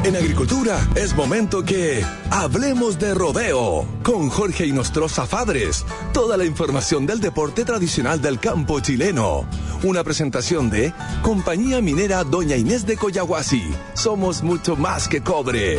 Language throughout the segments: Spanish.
En agricultura es momento que hablemos de rodeo con Jorge Inostroza Fabres. Toda la información del deporte tradicional del campo chileno. Una presentación de Compañía Minera Doña Inés de Collahuasi. Somos mucho más que cobre.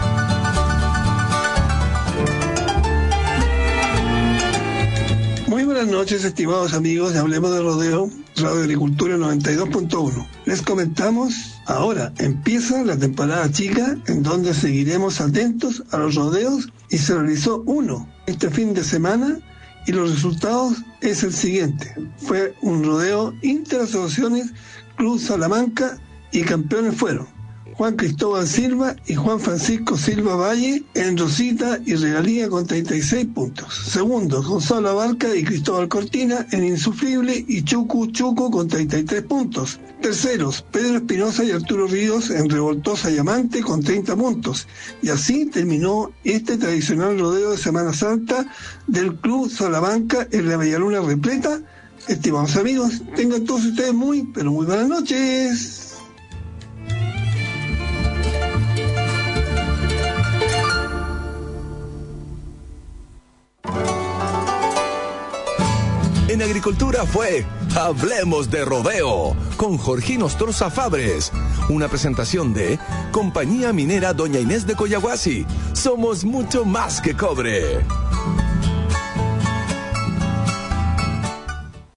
Muy buenas noches, estimados amigos de Hablemos de Rodeo, Radio Agricultura 92.1. Les comentamos, ahora empieza la temporada chica, en donde seguiremos atentos a los rodeos, y se realizó uno este fin de semana, y los resultados es el siguiente. Fue un rodeo interasociaciones, Club Salamanca, y campeones fueron Juan Cristóbal Silva y Juan Francisco Silva Valle en Rosita y Regalía con 36 puntos. Segundos, Gonzalo Abarca y Cristóbal Cortina en Insufrible y Chucu con 33 puntos. Terceros, Pedro Espinosa y Arturo Ríos en Revoltosa y Amante con 30 puntos. Y así terminó este tradicional rodeo de Semana Santa del Club Salamanca en la Bellaluna repleta. Estimados amigos, tengan todos ustedes muy, pero muy buenas noches. En agricultura fue Hablemos de Rodeo con Jorge Inostroza Fabres. Una presentación de Compañía Minera Doña Inés de Collahuasi. Somos mucho más que cobre.